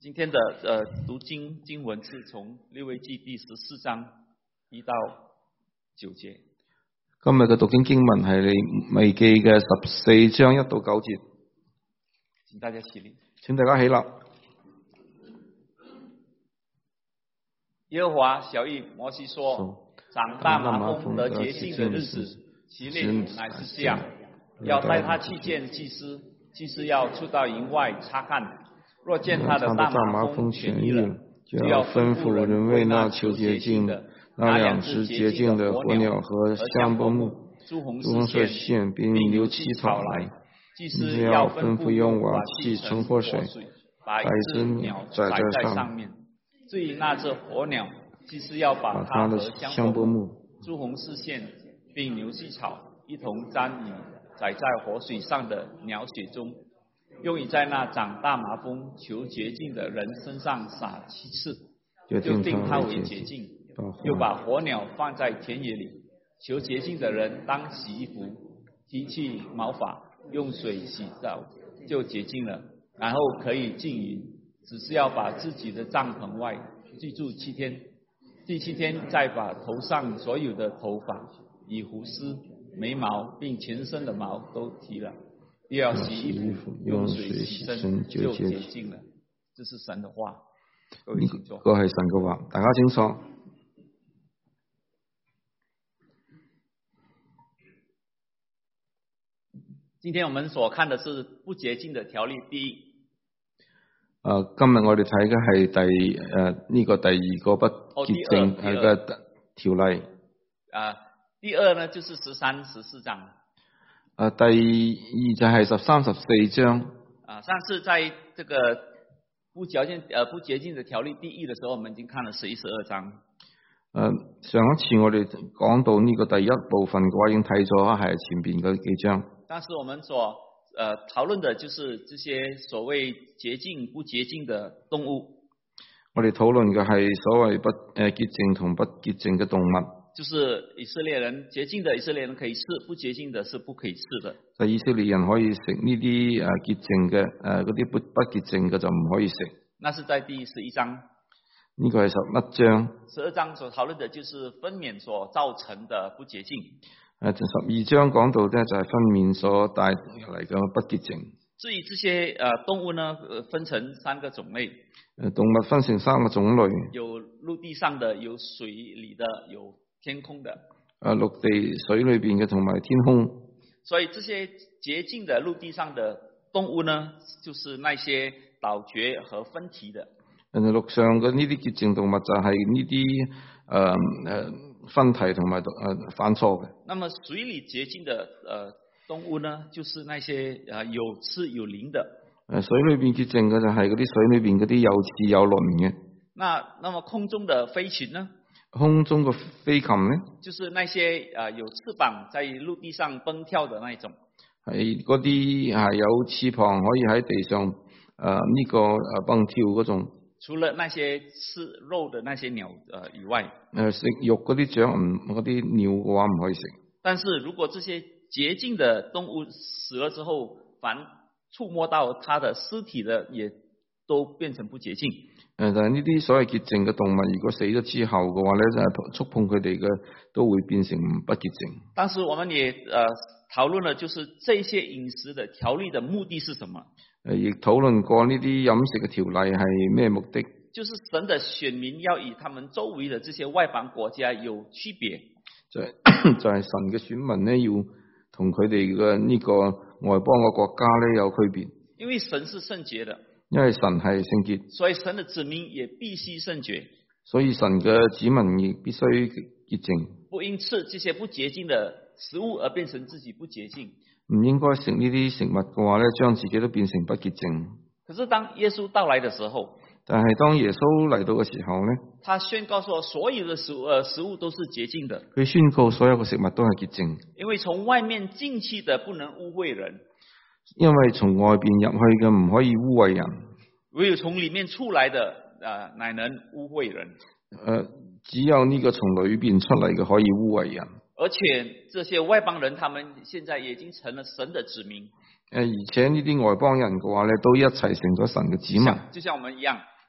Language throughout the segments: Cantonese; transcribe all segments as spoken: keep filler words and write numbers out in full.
今天的呃讀經經文是從利未記第十四章一到九節。 今日嘅讀經經文係利未記嘅十四章一到九節。 請大家起立。 請大家起立。 耶和華曉諭摩西說：長大麻風得潔淨的日子，其例乃是這樣，要帶他去見祭司，祭司要出到營外察看。若見他的大麻風痊癒了，就要吩咐人為那求潔淨的拿兩隻潔淨的火鳥和香柏木、朱紅色線並牛膝草來，祭司要吩咐用瓦器盛活水，把一隻鳥宰在上面。至於那隻火鳥，祭司要把它和香柏木、朱紅絲線並牛膝草一同沾以宰在火水上的鳥血中，用以在那長大麻風求潔淨的人身上灑七次，就定他為潔淨。又把火鳥放在田野裏，求潔淨的人當洗衣服，剃去毛髮，用水洗澡，就潔淨了，然後可以進營，只是要把自己的帳篷外居住七天，第七天再把頭上所有的頭髮、以鬍鬚、眉毛並全身的毛都剃了，又要洗衣服，用水洗身，就潔淨了。這是神的話。各位請坐。 呢個係神嘅話，大家請坐。 今天我們所看的是不潔淨的條例第一。 誒，今日我哋睇嘅係第誒呢個第二個不潔淨係嘅條例。 啊，第二呢就是十三、十四章。 誒，第二就係十三、十四章。 啊，上次在這個不潔淨誒不潔淨的條例第一的時候，我們已經看了十一、十二章。 誒，上一次我哋講到呢個第一部分嘅話，已經睇咗係前邊嗰幾章。 當時我們所呃討論的就是這些所謂潔淨不潔淨的動物。 我哋討論嘅係所謂不誒潔淨同不潔淨嘅動物。 就是以色列人潔淨的以色列人可以吃，不潔淨的是不可以吃的。 就以色列人可以食呢啲誒潔淨嘅誒嗰啲不不潔淨嘅就唔可以食。 那是在第十一章。 呢個係十一章。 十二章所討論的就是分娩所造成的不潔淨。 誒，十二章講到咧就係分娩所帶嚟嘅不潔淨。 至於這些誒動物呢，分成三個種類。 誒，動物分成三個種類。 有陸地上的，有水裏的，有天空的。 誒，陸地水裏邊嘅同埋天空。 所以這些潔淨的陸地上的動物呢，就是那些倒嚼和分蹄的。 誒，陸上嘅呢啲潔淨動物就係呢啲誒誒。分蹄同埋誒犯錯嘅。 那麼水裏潔淨的誒、呃、動物呢，就是那些誒、呃、有翅有鱗的。 誒，水裏邊潔淨嘅就係嗰啲水裏邊嗰啲有翅有鱗嘅。 那那麼空中的飛禽呢？ 空中嘅飛禽呢？就是那些誒、呃、有翅膀在陸地上蹦跳的那一種。 係嗰啲係有翅膀可以喺地上誒呢、呃這個誒蹦跳嗰種。 除了那些吃肉的那些鳥，呃以外， 誒食肉嗰啲雀唔嗰啲鳥嘅話唔可以食。但是如果這些潔淨的動物死了之後，凡觸摸到它的屍體的，也都變成不潔淨。誒， 但係呢啲所謂潔淨嘅動物，如果死咗之後嘅話咧，就係觸碰佢哋嘅，都會變成不潔淨。 當時我們也誒、呃、討論了，就是這些飲食的條例的目的是什麼？ 誒，亦討論過呢啲飲食嘅條例係咩目的？ 就是神的選民要與他們周圍的這些外邦國家有區別。 就係就係神嘅選民咧，要同佢哋嘅呢個外邦嘅國家咧有區別。 因為神是聖潔的。 因為神係聖潔， 所以神的子民也必須聖潔。 所以神嘅子民亦必須潔淨。 不因吃這些不潔淨的食物而變成自己不潔淨。 唔應該食呢啲食物嘅話咧，將自己都變成不潔淨。 可是當耶穌到來的時候， 但係當耶穌嚟到嘅時候咧， 他宣告說所有的食物，呃，食物都是潔淨的。 佢宣告所有嘅食物都係潔淨。 因為從外面進去的不能污穢人， 因為從外邊入去嘅唔可以污穢人， 唯有從裏面出來的，呃，乃能污穢人。 誒、呃，只有呢個從裏邊出嚟嘅可以污穢人。 而且這些外邦人，他們現在已經成了神的子民。 誒，而且呢啲外邦人嘅話咧，都一齊成咗神嘅子民。 就像我們一樣。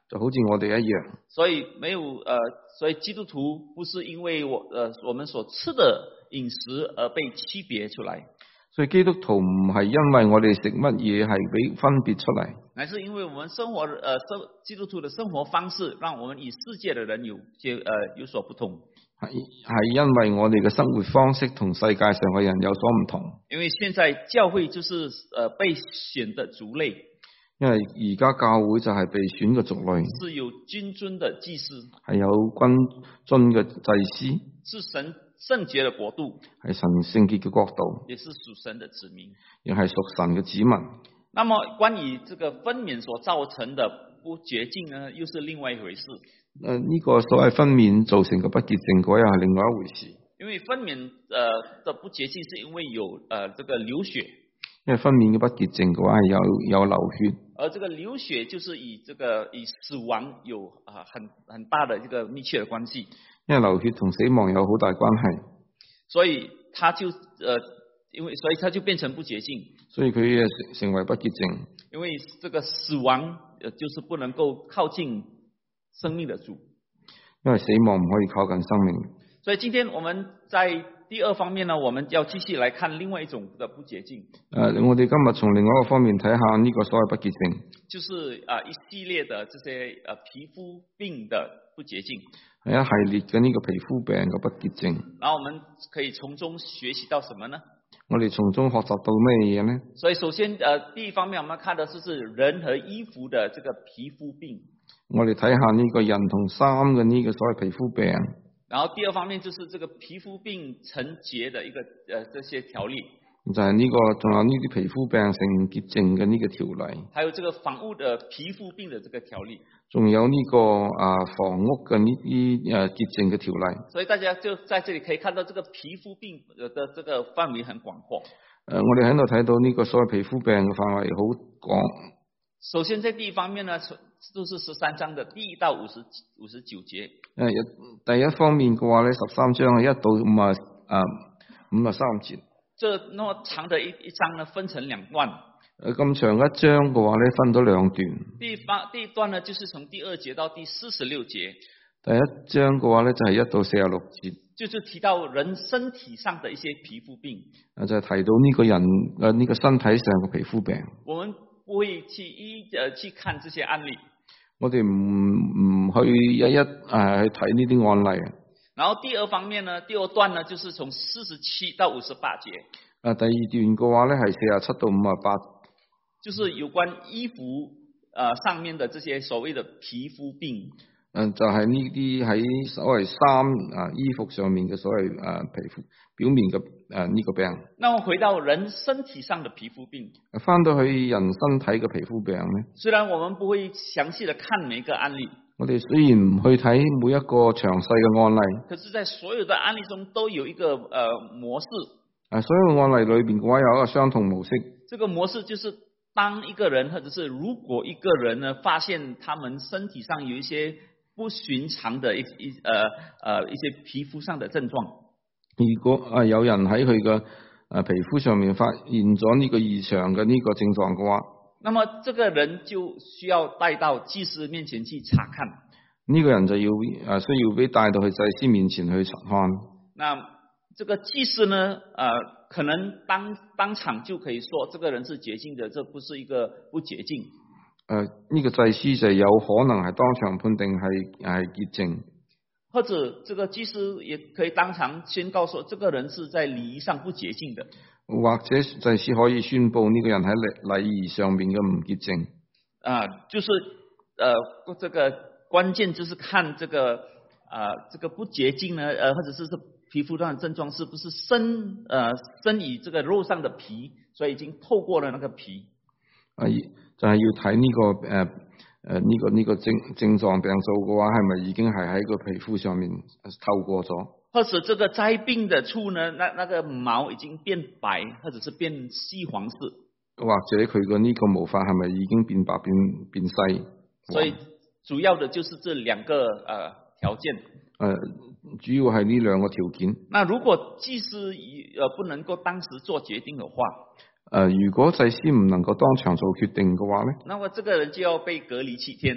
就好似我哋一樣。 所以沒有呃，所以基督徒不是因為我呃我們所吃的飲食而被區別出來。 所以基督徒唔係因為我哋食乜嘢係俾分別出嚟， 乃是因為我們生活呃生基督徒的生活方式，讓我們與世界的人有些呃有所不同。 係係因為我哋嘅生活方式同世界上嘅人有所唔同。 因為現在教會就是呃被選的族類。 因為而家教會就係被選嘅族類， 是有君尊的祭司， 係有君尊嘅祭司， 是神聖潔的國度， 係神聖潔嘅國度， 也是屬神的子民， 亦係屬神嘅子民。 那麼關於這個分娩所造成的不潔淨呢，又是另外一回事。誒、 呃，呢、這個所謂分娩造成嘅不潔淨，嗰又係另外一回事。 因為分娩呃的不潔淨，是因為有呃這個流血。 因為分娩嘅不潔淨嘅話係有有流血， 而這個流血就是與這個與死亡有啊很很大的一個密切的關係。 因為流血同死亡有好大關係， 所以它就呃因為所以它就變成不潔淨， 所以佢也成成為不潔淨。 因為這個死亡呃就是不能夠靠近生命的主， 因為死亡唔可以靠近生命。 所以今天我們在第二方面呢，我們要繼續來看另外一種的不潔淨。誒、 呃，我哋今日從另外一個方面睇下呢個所謂不潔淨， 就是啊、呃、一系列的這些誒、呃、皮膚病的不潔淨， 係一系列嘅呢個皮膚病嘅不潔淨。 然後我們可以從中學習到什麼呢？ 我哋從中學習到咩嘢呢？所以首先誒、呃、第一方面，我們看的就是人和衣服的這個皮膚病。 我哋睇下呢個人同衫嘅呢個所謂皮膚病。 然後第二方面就是這個皮膚病成潔的一個呃這些條例， 就係呢個仲有呢啲皮膚病成潔淨嘅呢個條例， 還有這個房屋的皮膚病的這個條例， 仲有呢個啊房屋嘅呢啲誒潔淨嘅條例。所以大家就在這裏可以看到，這個皮膚病的這個範圍很廣闊。誒、 呃，我哋喺度睇到呢個所謂皮膚病嘅範圍好廣。 首先在第一方面呢，就是十三章的第一到五十五十九節。 誒，第一方面嘅話咧，十三章係一到五啊啊五啊三節。這那麼長的一一章呢，分成兩段。 誒，咁長一章嘅話咧，分咗兩段。 第一方第一段呢，就是從第二節到第四十六節。 第一章嘅話咧，就係一到四十六節。 就是提到人身體上的一些皮膚病。誒， 就係提到呢個人誒呢個身體上嘅皮膚病。 我們不會去一誒去看這些案例， 我哋唔唔去一一誒去睇呢啲案例。 然後第二方面呢，第二段呢，就是從四十七到五十八節。 誒，第二段嘅話咧係四十七到五十八， 就是有關衣服誒、呃、上面的這些所謂的皮膚病。 誒，就係呢啲喺所謂衫啊衣服上面嘅所謂誒皮膚表面嘅誒呢個病。 那麼回到人身體上的皮膚病， 翻到去人身體嘅皮膚病咧， 雖然我們不會詳細的看每一個案例， 我哋雖然唔去睇每一個詳細嘅案例， 可是在所有的案例中都有一個誒、呃、模式。 誒，所有案例裏邊嘅話有一個相同模式。 這個模式就是當一個人，或者是如果一個人呢，發現他們身體上有一些不尋常的一一誒誒一些皮膚上的症狀。 如果啊有人喺佢嘅誒皮膚上面發現咗呢個異常嘅呢個症狀嘅話， 那麼這個人就需要帶到祭司面前去查看。 呢個人就要誒需要俾帶到去祭司面前去查看。 那這個祭司呢，誒、呃、可能當當場就可以說，這個人是潔淨的，這不是一個不潔淨。誒、 呃、呢、這個祭司就有可能係當場判定係係潔淨。 或者這個祭司也可以當場宣告說，這個人是在禮儀上不潔淨的。 或者祭司可以宣布呢個人喺禮禮儀上面嘅唔潔淨。 啊、呃，就是，呃，這個關鍵就是看這個，啊、呃，這個不潔淨呢，呃，或者是是皮膚上的症狀是不是生，呃，生於這個肉上的皮，所以已經透過了那個皮。啊， 就係要睇呢、這個，誒、呃。誒、呃，呢、這個呢、這個症症狀病灶嘅話，係咪已經係喺個皮膚上面透過咗？ 或者這個災病的處呢？那那個毛已經變白，或者是變細黃色？或者佢嘅呢個毛髮係咪已經變白變變細？ 所以主要的就是這兩個誒、呃、條件。誒、 呃，主要係呢兩個條件。 那如果祭司誒不能夠當時做決定嘅話？ 誒、呃，如果祭司唔能夠當場做決定嘅話咧， 那麼這個人就要被隔離七天。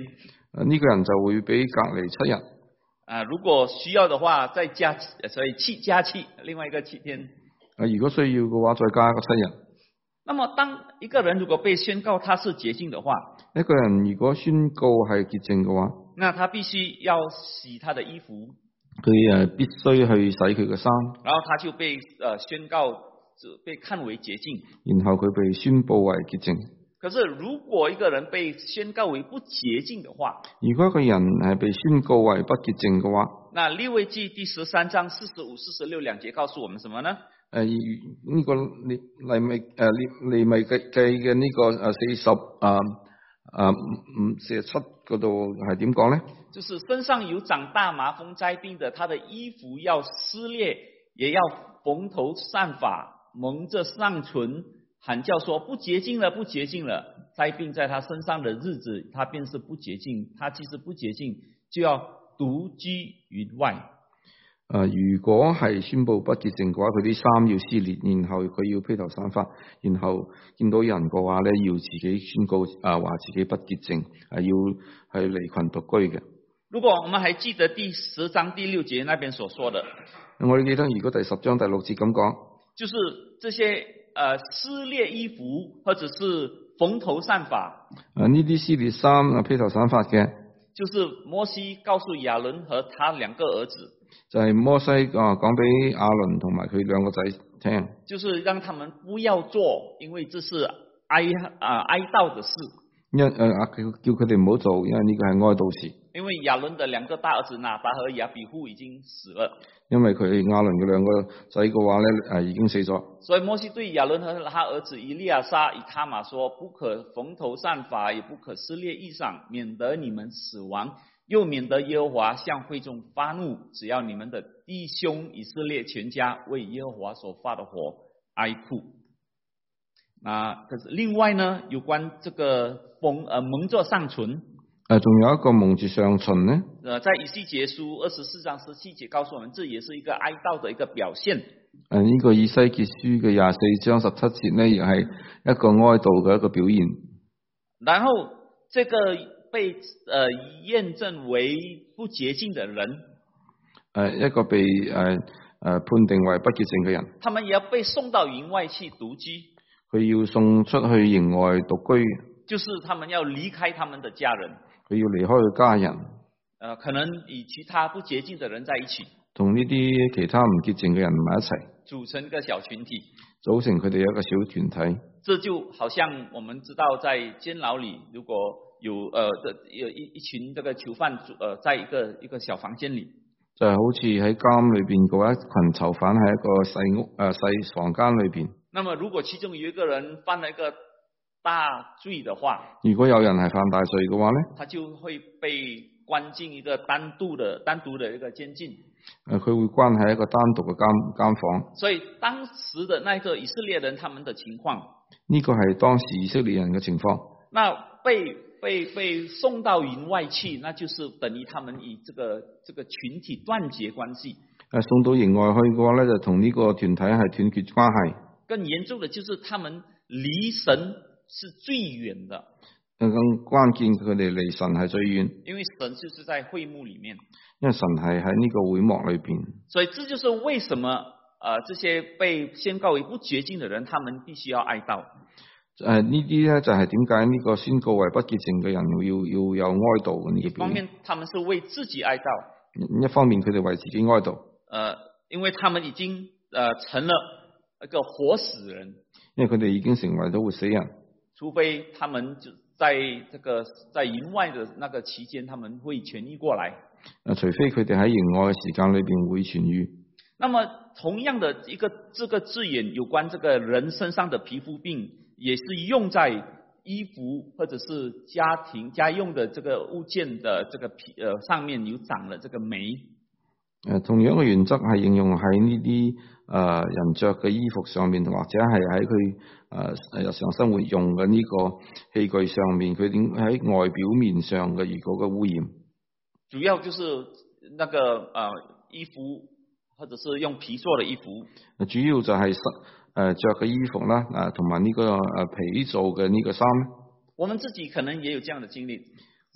誒呢個人就會被隔離七日。 啊，如果需要的話，再加，所以七加七，另外一個七天。 啊，如果需要嘅話，再加一個七日。 那麼當一個人如果被宣告他是潔淨的話， 一個人如果宣告係潔淨嘅話， 那他必須要洗他的衣服。 佢誒必須去洗佢嘅衫， 然後他就被誒宣告被看為潔淨， 然後佢被宣佈為潔淨。 可是如果一個人被宣告為不潔淨的話， 如果一個人係被宣告為不潔淨嘅話， 那利未記第十三章四十五、四十六兩節告訴我們什麼呢？ 誒、呃、呢、這個利利未誒利利未記嘅呢個誒四十啊啊五四十七嗰度係點講咧？ 就是身上有長大麻風災病的，他的衣服要撕裂，也要蓬頭散髮，蒙着上唇，喊叫說不潔淨了，不潔淨了。災病在他身上的日子，他便是不潔淨。他既是不潔淨，就要獨居於外。 誒、呃，如果係宣布不潔淨嘅話，佢啲衫要撕裂，然後佢要披頭散髮，然後見到人嘅話咧，要自己宣告啊，話自己不潔淨，係要係離群獨居嘅。 如果我們還記得第十章第六節那邊所說的， 我哋記得如果第十章第六節咁講， 就是這些誒、呃、撕裂衣服，或者是蓬頭散髮。啊， 呢啲撕裂衫啊，披頭散髮嘅， 就是摩西告訴亞倫和他兩個兒子。 就係、是、摩西啊講俾亞倫同埋佢兩個仔聽， 就是讓他們不要做，因為這是哀啊哀悼的事。 因誒啊叫叫佢哋唔好做，因為呢個係哀悼事。因為亞倫的兩個大兒子拿達和亞比戶已經死了。 因為佢亞倫嘅兩個仔嘅話咧誒已經死咗。 所以摩西對亞倫和他兒子以利亞撒、以他瑪說：不可蓬頭散髮，也不可撕裂衣裳，免得你們死亡。又免得耶和華向會眾發怒，只要你們的弟兄以色列全家為耶和華所發的火哀哭。啊，可是另外呢，有關這個蒙呃蒙着上唇， 誒，仲有一個蒙住上唇呢？ 呃，在以西結書二十四章十七節告訴我們，這也是一個哀悼的一個表現。誒、 呃，呢、這個以西結書嘅廿四章十七節呢，亦係一個哀悼嘅一個表現。 然後這個。被呃驗證為不潔淨的人，誒、 呃、一個被誒誒、呃呃、判定為不潔淨嘅人， 他們也要被送到營外去獨居。 佢要送出去營外獨居， 就是他們要離開他們的家人， 佢要離開佢家人，誒、 呃、可能與其他不潔淨的人在一起， 同呢啲其他唔潔淨嘅人埋一齊， 組成一個小群體， 組成佢哋一個小團體。 這就好像我們知道在監牢裏，如果有呃有一一群這個囚犯，呃，在一個一個小房間裏， 就係、是、好似喺監裏邊嗰一群囚犯喺一個細屋誒細房間裏邊。那麼如果其中有一個人犯了一個大罪的話， 如果有人係犯大罪嘅話咧， 他就會被關進一個單獨的單獨的一個監禁。 誒，佢會關喺一個單獨嘅監監房。 所以當時的那個以色列人，他們的情況， 呢、這個係當時以色列人嘅情況。 那被被被送到營外去，那就是等於他們與這個這個群體斷絕關係。 誒，送到營外去嘅話咧，就同呢個團體係斷絕關係。 更嚴重的就是他們離神是最遠的。 更關鍵，佢哋離神係最遠。 因為神就是在會幕裏面。 因為神係喺呢個會幕裏邊。 所以這就是為什麼，呃，這些被宣告為不潔淨的人，他們必須要哀悼。 誒、呃，呢啲咧就係點解呢個宣告為不潔淨嘅人要要有哀悼嘅呢個表現。一方面， 他們是為自己哀悼。 一方面，佢哋為自己哀悼。 呃，因為他們已經，呃，成了一個活死人。 因為佢哋已經成為咗活死人。 除非他們就在這個在營外的那個期間，他們會痊癒過來。 誒，除非佢哋喺營外嘅時間裏邊會痊癒。 那麼，同樣的一個這個字眼，有關這個人身上的皮膚病，也是用在衣服或者是家庭家用的這個物件的這個皮，呃，上面有長了這個霉。 誒，同樣嘅原則係應用喺呢啲誒人着嘅衣服上面，或者係喺佢誒日常生活用嘅呢個器具上面，佢點喺外表面上嘅如果嘅污染。 主要就是那個誒、呃、衣服，或者是用皮做的衣服。主要就係誒着嘅衣服啦，誒同埋呢個誒皮做嘅呢個衫。 我們自己可能也有這樣的經歷。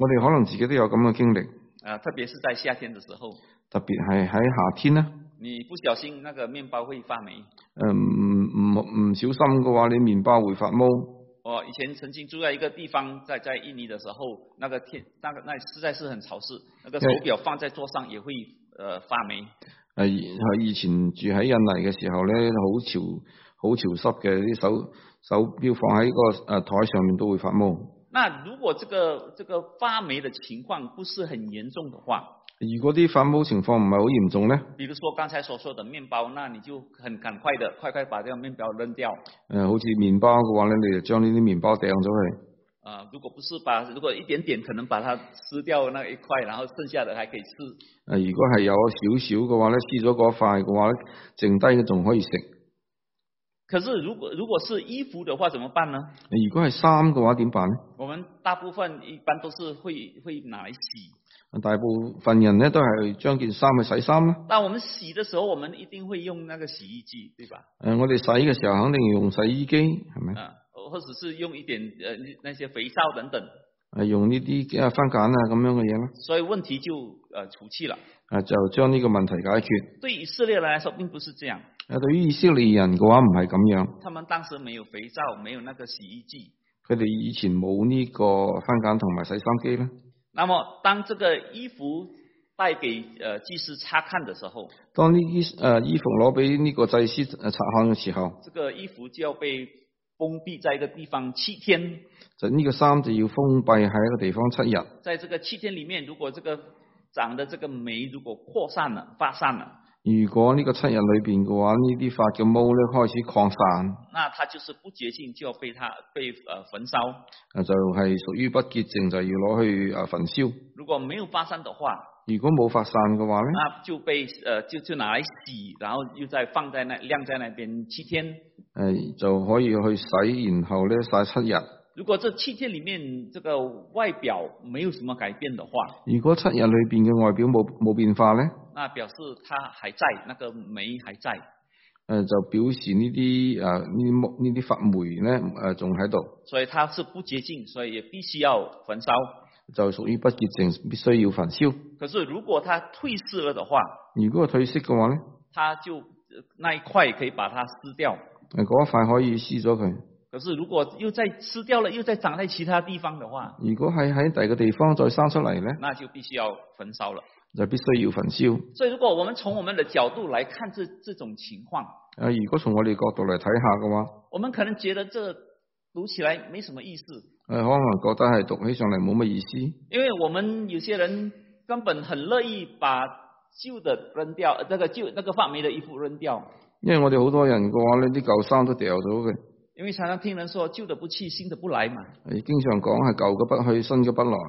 我哋可能自己都有咁嘅經歷。 啊，特別是在夏天的時候。 特別係喺夏天咧。 你不小心，那個麵包會發霉。 誒唔唔唔小心嘅話，你麵包會發毛。 我以前曾經住在一個地方，在在印尼的時候，那個天，那個那實在是很潮濕，那個手錶放在桌上也會誒、呃、發霉。 誒以前住喺印尼嘅時候咧，好潮好潮濕嘅，啲手手錶放喺個誒台上面都會發毛。那如果這個這個發霉的情況不是很嚴重的話， 如果啲發毛情況唔係好嚴重咧， 比如說剛才所說的麵包，那你就很趕快的快快把這個麵包扔掉。誒、 呃，好似麵包嘅話咧，你就將呢啲麵包掟咗去。 啊、呃，如果不是把，如果一點點可能把它撕掉那一塊，然後剩下的還可以吃。誒、 呃，如果係有少少嘅話咧，撕咗嗰塊嘅話咧，剩低嘅仲可以食。 可是如果如果是衣服的話，怎麼辦呢？ 如果係衫嘅話，點辦呢？ 我們大部分一般都是會會拿來洗。 大部分人咧都係將件衫去洗衫啦。 但我們洗的時候，我們一定會用那個洗衣機，對吧？ 誒、呃，我哋洗嘅時候肯定要用洗衣機，係咪？ 啊，或者是用一點誒那些肥皂等等。 誒，用呢啲啊番梘啊咁樣嘅嘢咯。所以問題就誒除去了。 誒，就將呢個問題解決。 對以色列人來說並不是這樣。 誒，對於以色列人嘅話唔係咁樣。 他們當時沒有肥皂，沒有那個洗衣機。 佢哋以前冇呢個番梘同埋洗衫機咧。 那麼當這個衣服帶給誒祭司察看的時候， 當呢啲誒衣服攞俾呢個祭司誒察看嘅時候， 這個衣服就要被封閉在一個地方七天。 就呢個衫就要封閉喺一個地方七日。在這個七天裏面，如果這個長的這個霉如果擴散了、發散了， 如果呢個七日裏邊嘅話，呢啲發嘅毛咧開始擴散， 那它就是不潔淨，就要被它被誒焚燒。 啊，就係屬於不潔淨，就要攞去啊焚燒。 如果沒有發散的話， 如果冇發散嘅話咧， 那就被誒、呃、就就拿來洗，然後又再放在那晾在那邊七天。 誒，就可以去洗，然後咧曬七日。 如果這七天裏面這個外表沒有什麼改變的話， 如果七日裏邊嘅外表冇冇變化咧， 那表示它還在，那個霉還在。誒、 呃，就表示呢啲誒呢啲木呢啲發霉咧誒仲喺度。所以它是不潔淨，所以也必須要焚燒。 就屬於不潔淨，必須要焚燒。 可是如果它褪色了的話， 如果退色嘅話咧， 它就那一塊可以把它撕掉。 誒，嗰一塊可以撕咗佢。 可是如果又再撕掉了，又再長在其他地方的話， 如果係喺第二個地方再生出嚟咧， 那就必須要焚燒了。 就必須要焚燒。 所以如果我們從我們的角度來看這這種情況， 誒，如果從我哋角度嚟睇下嘅話， 我們可能覺得這讀起來沒什麼意思。 誒，可能覺得係讀起上嚟冇乜意思。 因為我們有些人根本很樂意把舊的扔掉，那個舊那個發霉的衣服扔掉。 因為我哋好多人嘅話呢，啲舊衫都掉咗嘅。 因為常常聽人說舊的不去，新的不來嘛。 係經常講係舊嘅不去，新嘅不來。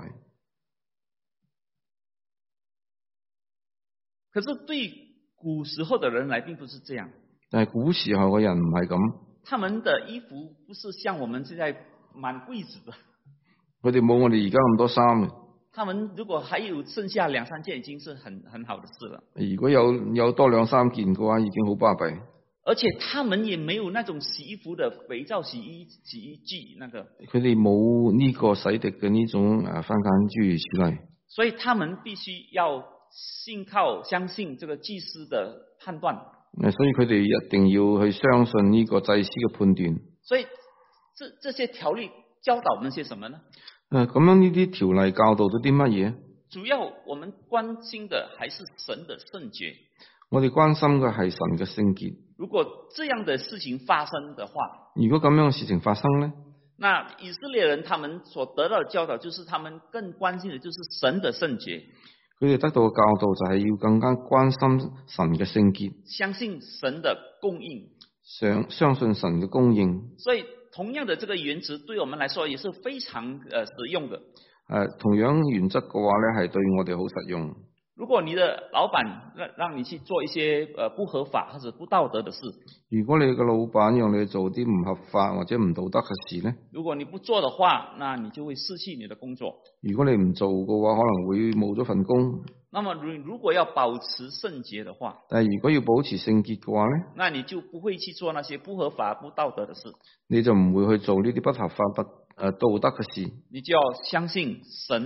可是對古時候的人來，並不是這樣。 但係古時候嘅人唔係咁。 他們的衣服不是像我們現在滿櫃子的。 佢哋冇我哋而家咁多衫嘅。 他們如果還有剩下兩三件，已經是很很好的事了。 如果有有多兩三件嘅話，已經好巴閉。 而且他們也沒有那種洗衣服的肥皂洗衣洗衣劑，那個佢哋冇呢個洗滌嘅呢種誒番梘諸如此類， 所以他們必須要信靠相信這個祭司的判斷。 誒，所以佢哋一定要去相信呢個祭司嘅判斷。 所以這這些條例教導我們些什麼呢？ 誒，咁樣呢啲條例教導咗啲乜嘢？ 主要我們關心的還是神的聖潔。 我哋關心嘅係神嘅聖潔。 如果這樣的事情發生的話， 如果咁樣嘅事情發生呢， 那以色列人他們所得到的教導，就是他們更關心的，就是神的聖潔。 佢哋得到嘅教導就係要更加關心神嘅聖潔， 相信神的供應， 相相信神嘅供應。所以同樣的這個原則對我們來說也是非常誒實用的。 誒，同樣原則嘅話咧，係對我哋好實用。 如果你的老闆讓讓你去做一些呃不合法或者不道德的事， 如果你嘅老闆讓你做啲唔合法或者唔道德嘅事呢， 如果你不做的話，那你就會失去你的工作。 如果你唔做嘅話，可能會冇咗份工。 那麼如如果要保持聖潔的話， 但係如果要保持聖潔嘅話呢， 那你就不會去做那些不合法不道德的事， 你就唔會去做呢啲不合法不誒道德嘅事。 你就要相信神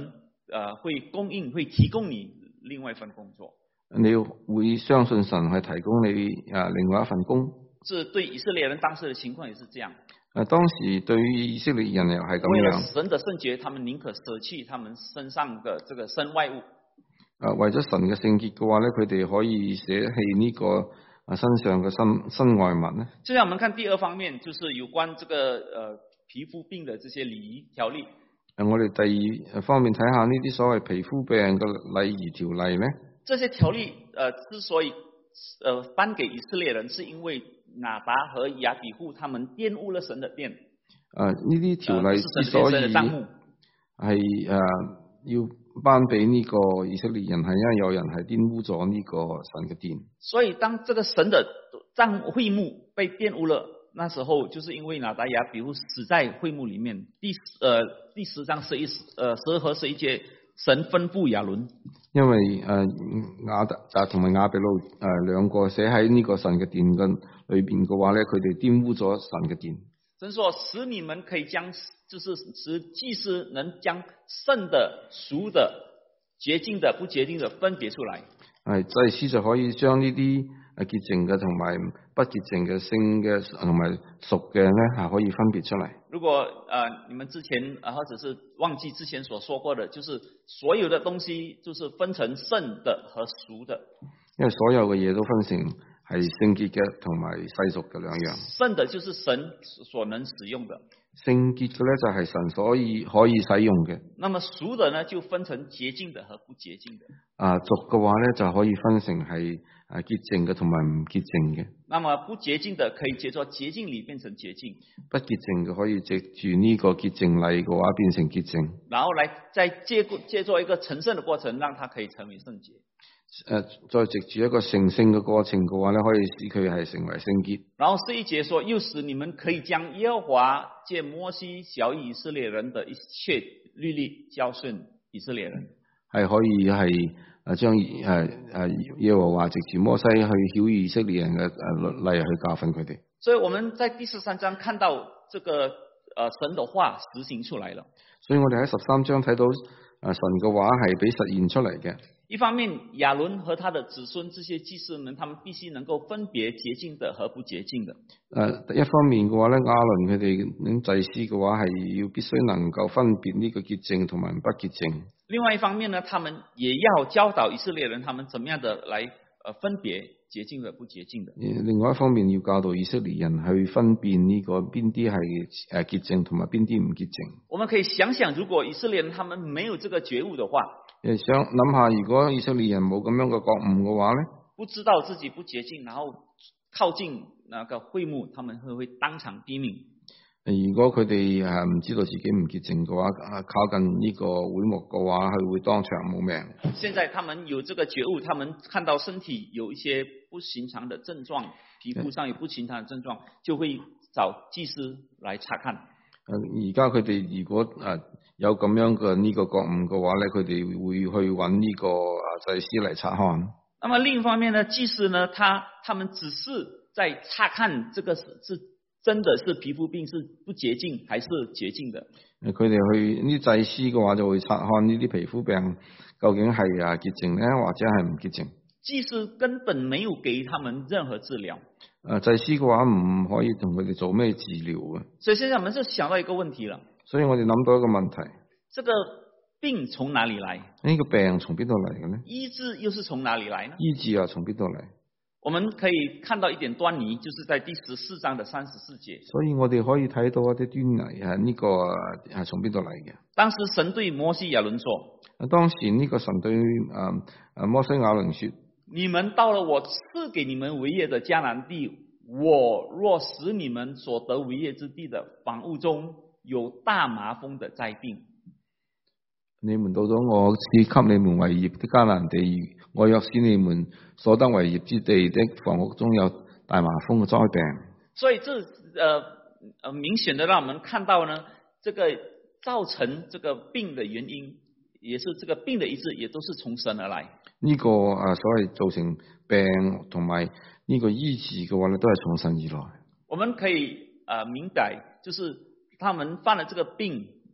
呃會供應會提供你另外一份工作。 你會相信神係提供你啊另外一份工。 是對以色列人當時的情況也是這樣。 誒，當時對於以色列人又係咁樣。 為了神的聖潔，他們寧可捨棄他們身上的這個身外物。 誒，為咗神嘅聖潔嘅話咧，佢哋可以捨棄呢個啊身上嘅身身外物咧。 接下來我們看第二方面，就是有關這個誒皮膚病的這些禮儀條例。 誒，我哋第二方面睇下呢啲所謂皮膚病嘅禮儀條例咧。 這些條例誒、呃、之所以誒頒給以色列人，是因為拿達和亞比戶他們玷污了神的殿。誒、 呃，呢啲條例之所以係誒、呃、要頒俾呢個以色列人，係因為有人係玷污咗呢個神嘅殿。所以當這個神的帳會幕被玷污了，那時候就是因為拿達亞比戶死在會幕裏面。第十誒、呃、第十章十一誒十二和十一節，神吩咐亞倫。因為誒亞達同埋亞比路誒兩個寫喺呢個神嘅殿嘅裏邊嘅話咧，佢哋玷污咗神嘅殿。神說使你們可以將，就是使祭司能將聖的、俗的、潔淨的、不潔淨的分別出來。係祭司就可以將呢啲誒潔淨嘅同埋不潔淨嘅、聖嘅同埋俗嘅咧，係可以分別出嚟。如果誒、呃、你們之前啊，或者是忘記之前所說過的，就是所有的東西就是分成聖的和俗的。因為所有嘅嘢都分成係聖潔嘅同埋世俗嘅兩樣。聖的就是神所能使用的。聖潔嘅咧就係神所以可以使用嘅。那麼俗的呢就分成潔淨的和不潔淨的。啊，俗嘅話咧就可以分成係啊潔淨嘅同埋唔潔淨嘅。那麼不潔淨的可以借助潔淨禮變成潔淨。不潔淨嘅可以借住呢個潔淨禮嘅話變成潔淨。然後嚟再借借助一個成聖嘅過程，讓它可以成為聖潔。誒、呃，再藉住一個成聖嘅過程嘅話咧，可以使佢係成為聖潔。然後十一節說，又使你們可以將耶和華借摩西曉諭以色列人的一切律例教訓以色列人。係可以係誒將誒誒耶和華藉住摩西去曉諭以色列人嘅誒律例去教訓佢哋。所以我們在第十三章看到這個誒、呃、神的話實行出來了。所以我哋喺十三章睇到誒神嘅話係俾實現出嚟嘅。一方面，亞倫和他的子孫這些祭司們，他們必須能夠分別潔淨的和不潔淨的。誒、呃，一方面嘅話咧，亞倫佢哋啲祭司嘅話係要必須能夠分別呢個潔淨同埋不潔淨。另外一方面呢，他們也要教導以色列人，他們怎麼樣的來誒分別潔淨的不潔淨的。另外一方面要教導以色列人去分辨呢個邊啲係誒潔淨同埋邊啲唔潔淨。我們可以想想，如果以色列人他們沒有這個覺悟的話。誒，想諗下，如果以色列人冇咁樣嘅覺悟嘅話咧，不知道自己不潔淨，然後靠近那個會幕，他們會會當場斃命。如果佢哋誒唔知道自己唔潔淨嘅話，靠近呢個會幕嘅話，佢會當場冇命。現在他們有這個覺悟，他們看到身體有一些不尋常的症狀，皮膚上有不尋常的症狀，就會找祭司來查看。誒，而家佢哋如果誒。有咁樣嘅呢個覺悟嘅話咧，佢哋會去揾呢個啊祭司嚟查看。那麼另一方面呢，祭司呢，他他們只是在查看這個是是真的是皮膚病是不潔淨還是潔淨的。誒，佢哋去呢祭司嘅話就會查看呢啲皮膚病究竟係啊潔淨咧，或者係唔潔淨。祭司根本沒有給他們任何治療。誒，祭司嘅話唔可以同佢哋做咩治療啊。所以現在我們就想到一個問題了。所以我哋諗到一個問題，這個病從哪裡來？呢個病從邊度嚟嘅呢？醫治又是從哪裡來呢？醫治啊，從邊度嚟？我們可以看到一點端倪，就是在第十四章的三十四節。所以我哋可以睇到一啲端倪，係呢個係從邊度嚟嘅？當時神對摩西亞倫說，當時呢個神對誒誒摩西亞倫說，你們到了我賜給你們為業的迦南地，我若使你們所得為業之地的房屋中有大麻風的災病，你們到咗我賜給你們為業的迦南地，我若使你們所得為業之地的房屋中有大麻風嘅災病。所以這呃呃明顯的讓我們看到呢，這個造成這個病的原因，也是這個病的醫治，也都是從神而來。呢、這個啊所謂造成病同埋呢個醫治嘅話呢，都係從神而來。我們可以啊、呃、明白，就是他們犯了這個病，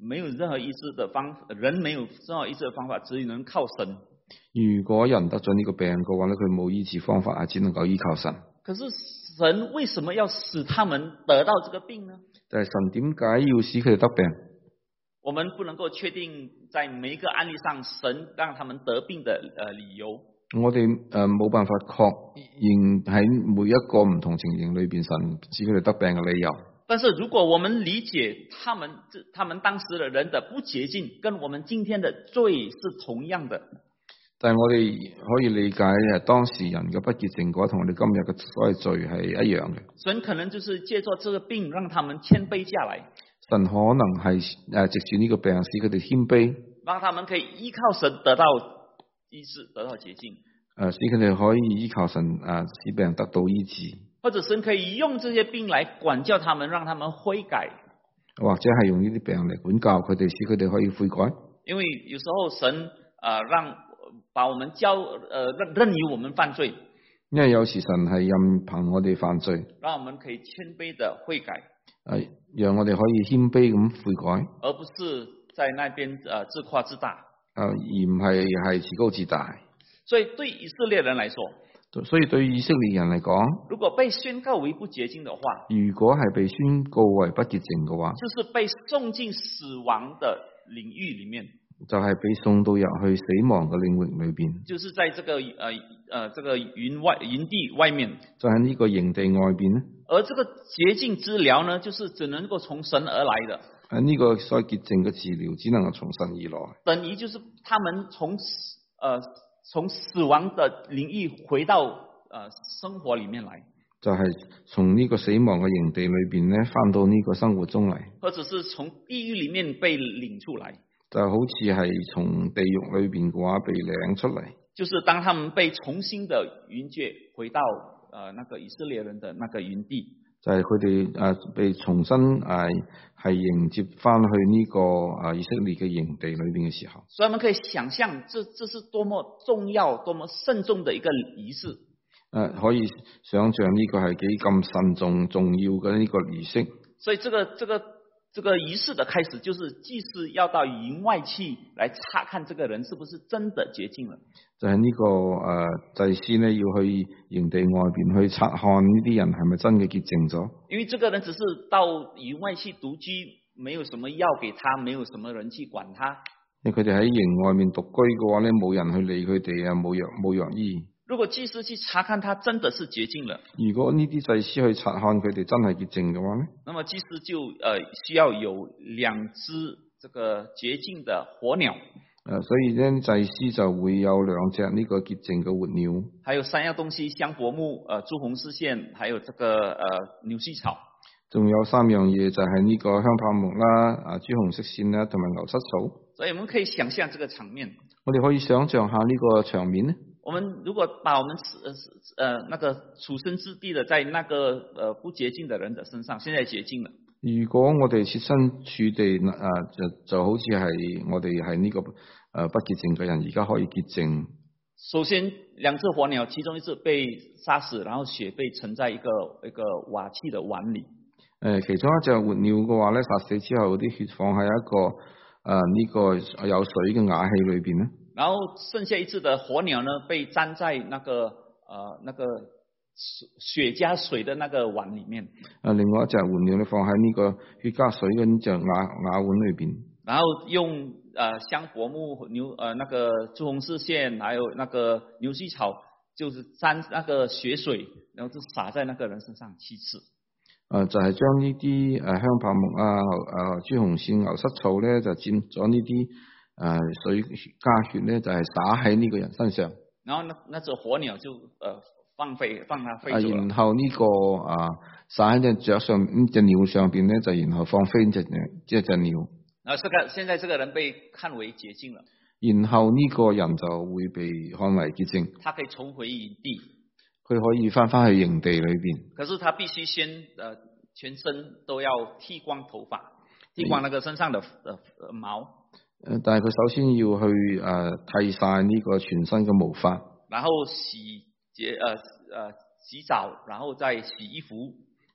沒有任何醫治的方，人沒有任何醫治的方法，只能靠神。 如果人得咗呢個病嘅話咧，佢冇醫治方法啊，只能夠依靠神。 可是神為什麼要使他們得到這個病呢？ 但係神點解要使佢哋得病？ 我們不能夠確定在每一個案例上，神讓他們得病的呃理由。 我哋誒冇辦法確認喺每一個唔同情形裏邊，神使佢哋得病嘅理由。 但是如果我們理解他們，他們當時的人的不潔淨，跟我們今天的罪是同樣的。 但係我哋可以理解誒當時人嘅不潔淨嘅話，同我哋今日嘅所謂罪係一樣嘅。 神可能就是借助這個病，讓他們謙卑下來。 神可能係誒藉住呢個病使佢哋謙卑， 讓他們可以依靠神得到醫治，得到潔淨。 誒使佢哋可以依靠神誒使病人得到醫治。 或者神可以用這些病來管教他們，讓他們悔改。 或者係用呢啲病嚟管教佢哋，使佢哋可以悔改。 因為有時候神啊、呃，讓把我們教，呃任任由我們犯罪。 因為有時神係任憑我哋犯罪， 讓我們可以謙卑的悔改。 誒，讓我哋可以謙卑咁悔改， 而不是在那邊誒、呃、自誇自大。 誒，而唔係係自高自大。 所以對以色列人來說， 所以對以色列人嚟講， 如果被宣告為不潔淨的話， 如果係被宣告為不潔淨嘅話， 就是被送進死亡的領域裏面， 就係、是、被送到入去死亡嘅領域裏邊， 就是在這個誒誒、呃、這個雲外營地外面， 就喺呢個營地外邊咧。 而這個潔淨治療呢，就是只能夠從神而來的。 喺呢個所謂潔淨嘅治療，只能夠從神而來。 等於就是他們從死呃從死亡的領域回到呃生活裏面來， 就係從呢個死亡嘅營地裏邊咧，翻到呢個生活中嚟， 或者是從地獄裏面被領出來， 就好似係從地獄裏邊嘅話被領出嚟。 就是當他們被重新的雲界回到呃那個以色列人的那個雲地， 就係佢哋誒被重新誒係、呃、迎接翻去呢、這個誒、呃、以色列嘅營地裏邊嘅時候。 所以我們可以想象，這這是多麼重要、多麼慎重的一個儀式。誒、 呃，可以想象呢個係幾咁慎重、重要嘅呢個儀式。所以， 這個這個這個儀式的開始，就是祭司要到營外去來查看這個人是不是真的潔淨了。 就係、是、呢、這個誒、呃、祭司呢，要去營地外邊去察看呢啲人係咪真嘅潔淨咗。因為這個人只是到營外去獨居，沒有什麼藥給他，沒有什麼人去管他。因為佢哋喺營外面獨居嘅話咧，冇人去理佢哋啊，冇藥冇藥醫。如果祭司去查看他真的是潔淨了，如果呢啲祭司去察看佢哋真係潔淨嘅話咧，那麼祭司就誒、呃、需要有兩隻這個潔淨的活鳥。誒、呃，所以咧祭司就會有兩隻呢個潔淨嘅活鳥，還有三樣東西：香柏木、誒、呃、朱紅絲線，還有這個誒、呃、牛膝草。仲有三樣嘢就係呢個香柏木啦、啊朱紅色線啦，同埋牛膝草。所以我們可以想象這個場面。我哋可以想象下呢個場面咧。我們如果把我們誒誒那個處身之地的，在那個誒、呃、不潔淨的人的身上，現在潔淨了。如果我哋設身處地誒、呃、就就好似係我哋係呢個誒、呃、不潔淨嘅人，而家可以潔淨。首先，兩隻火鳥，其中一隻被殺死，然後血被盛在一個一個瓦器的碗裏。誒、呃，其中一隻活鳥嘅話咧，殺死之後啲血放喺一個誒呢、呃這個有水嘅瓦器裏邊咧。然後剩下一隻的火鳥呢，被粘在那個呃那個血加水的那個碗裏面。啊，另外一隻活鳥呢，放喺呢個血加水嘅呢隻瓦瓦碗裏邊。然後用呃香柏木牛呃那個朱紅絲線，還有那個牛膝草，就是沾那個血水，然後就灑在那個人身上七次。誒，就係將呢啲誒香柏木啊、誒朱紅線、牛膝草咧，就沾咗呢啲。誒、呃，水加血咧就係灑喺呢個人身上，然後呢，那隻火鳥就誒、呃、放飛，放它飛走了。然後呢、這個啊灑喺隻雀上，呢隻鳥上邊咧就然後放飛隻隻隻鳥。啊，這個現在這個人被看為潔淨了。然後呢個人就會被看為潔淨。他可以重回營地，佢可以翻翻去營地裏邊。可是他必須先誒、呃、全身都要剃光頭髮，剃光那個身上的誒、呃、毛。誒，但係佢首先要去誒、呃、剃晒呢個全身嘅毛髮，然後洗潔誒誒洗澡，然後再洗衣服，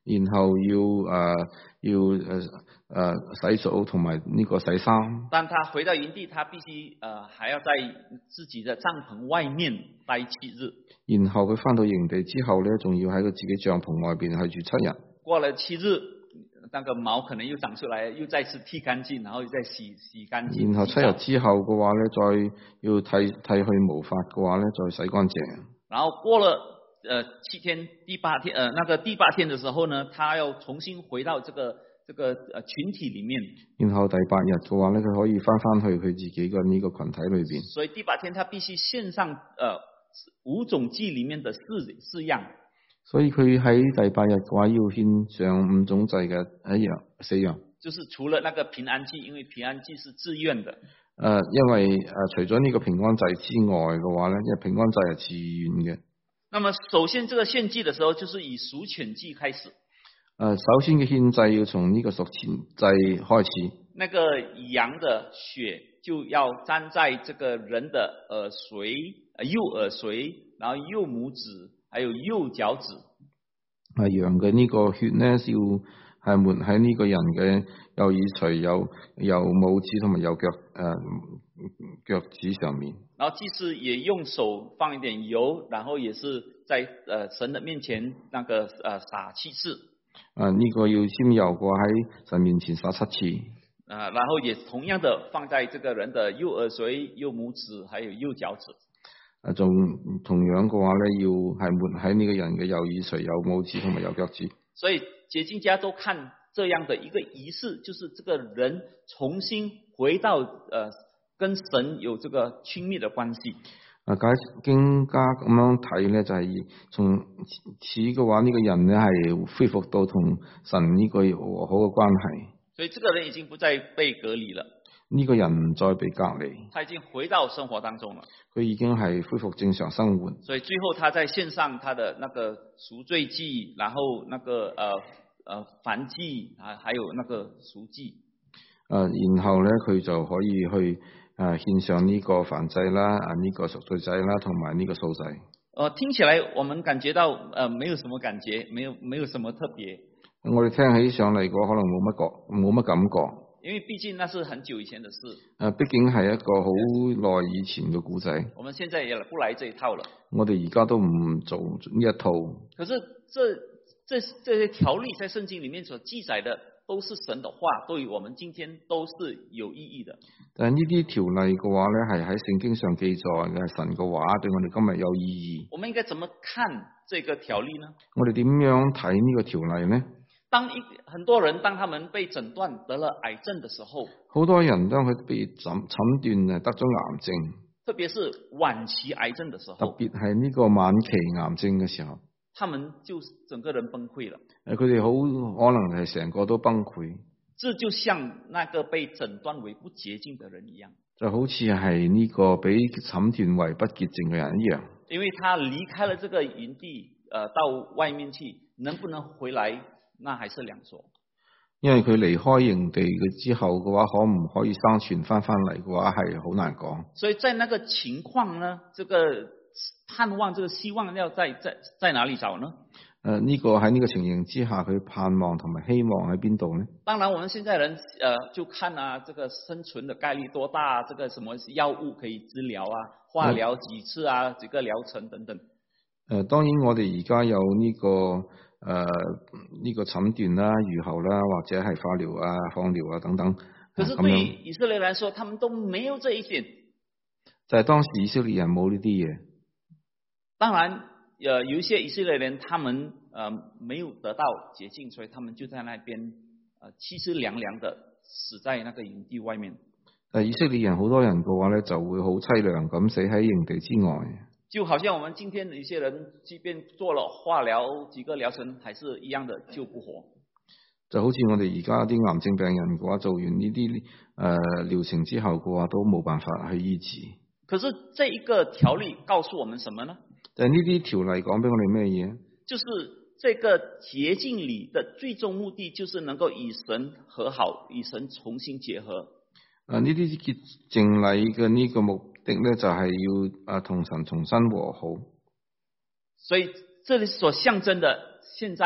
然後要誒、呃、要誒誒洗澡同埋呢個洗衫。 但他回到營地，他必須誒、呃、還要在自己的帳篷外面待七日。 然後佢翻到營地之後咧，仲要喺佢自己帳篷外邊係住七日。 過了七日，那個毛可能又長出來，又再次剃乾淨，然後又再洗洗乾淨。 然後七日之後嘅話咧，再要剃剃去毛髮嘅話咧，再洗乾淨。 然後過了呃七天，第八天呃那個第八天的時候呢，他要重新回到這個這個呃群體裡面。 然後第八日嘅話咧，佢可以翻翻去佢自己嘅呢個群體裏邊。 所以第八天他必須獻上呃五種祭裡面的四四樣。 所以佢喺第八日嘅話要獻上五種祭嘅一樣四樣。 就是除了那個平安祭，因為平安祭是自願的。 誒、呃，因為誒、呃、除咗呢個平安祭之外嘅話咧，因為平安祭係自願嘅。 那麼首先，這個獻祭的時候，就是以贖愆祭開始。誒、 呃，首先嘅獻祭要從呢個贖愆祭開始。 那個羊的血就要沾在這個人的耳垂、呃、右耳垂，然後右拇指，還有右腳趾。 啊，羊嘅呢個血咧，要係抹喺呢個人嘅右耳垂、右右拇指同埋右腳誒腳趾上面。 然後祭司也用手放一點油，然後也是在誒、呃、神的面前那個誒、呃、灑七次。 啊，呢、這個要沾油嘅話喺神面前灑七次。 啊，然後也同樣的放在這個人的右耳垂、右拇指，還有右腳趾。 啊，仲同樣嘅話咧，要係抹喺呢個人嘅右耳垂、右拇指同埋右腳趾。所以解經家都看這樣的一個儀式，就是這個人重新回到呃跟神有這個親密的關係。 啊，解經家咁樣睇咧，就係從此嘅話，呢、這個人咧係恢復到同神呢個和好嘅關係。 所以這個人已經不再被隔離了。 呢、這個人唔再被隔離， 他已經回到生活當中了。 佢已經係恢復正常生活。 所以最後他在獻上他的那個贖罪祭，然後那個呃呃燔祭啊，還有那個贖祭。 誒、呃，然後咧佢就可以去誒獻上呢個燔祭啦，啊呢、這個贖罪祭啦，同埋呢個素祭。 呃，聽起來我們感覺到呃沒有什麼感覺，沒有沒有什麼特別。 我哋聽起上嚟嘅可能冇乜覺，冇乜感覺。因為畢竟那是很久以前的事。 誒，畢竟係一個好耐以前嘅故仔。 我們現在也不來這一套了。 我哋而家都唔做呢一套。 可是這這這些條例在聖經裡面所記載的，都是神的話，對於我們今天都是有意義的。 但係呢啲條例嘅話咧，係喺聖經上記載嘅係神嘅話，對我哋今日有意義。 我們應該怎麼看這個條例呢？ 我哋點樣睇呢個條例呢？ 當一很多人當他們被診斷得了癌症的時候， 好多人當佢被診診斷誒得咗癌症， 特別是晚期癌症的時候， 特別係呢個晚期癌症嘅時候， 他們就整個人崩潰了。 誒，佢哋好可能係成個都崩潰。 這就像那個被診斷為不潔淨的人一樣， 就好似係呢個被診斷為不潔淨嘅人一樣。 因為他離開了這個營地，呃，到外面去，能不能回來？那還是兩說， 因為佢離開營地嘅之後嘅話，可唔可以生存翻翻嚟嘅話，係好難講。 所以在那個情況呢，這個盼望、這個希望要在在在哪裡找呢？誒、 呃，呢、這個喺呢個情形之下，佢盼望同埋希望喺邊度呢？ 當然，我們現在人，誒、呃，就看啊，這個生存的概率多大？這個什麼藥物可以治療啊？化療幾次啊？幾個療程等等。誒、 呃，當然我哋而家有呢、這個。誒、呃，呢、這個診斷啦、預後啦，或者係化療啊、放療啊等等。 可是對於以色列來說，他們都沒有這一點。 就係、是、當時以色列人冇呢啲嘢。當然，誒、呃，有一些以色列人，他們誒、呃、沒有得到潔淨，所以他們就在那邊誒淒淒涼涼的死在那個營地外面。 誒，以色列人好多人嘅話咧，就會好淒涼咁死喺營地之外。 就好像我們今天的一些人，即便做了化療幾個療程，還是一樣的救不活。就好似我哋而家啲癌症病人嘅話，做完呢啲誒療程之後嘅話，都冇辦法去醫治。可是這一個條例告訴我們什麼呢？ 但係呢啲條例講俾我哋咩嘢？ 就是這個潔淨禮的最終目的，就是能夠與神和好，與神重新結合。 誒，呢啲潔淨禮嘅呢個目的咧，就係要誒同神重新和好。 所以這裏所象徵的，現在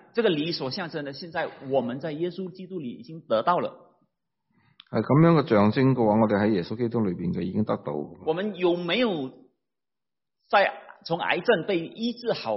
這個禮所象徵的，現在我們在耶穌基督裏已經得到了。 係咁樣嘅象徵嘅話，我哋喺耶穌基督裏邊嘅已經得到。 我們有沒有在從癌症被醫治好？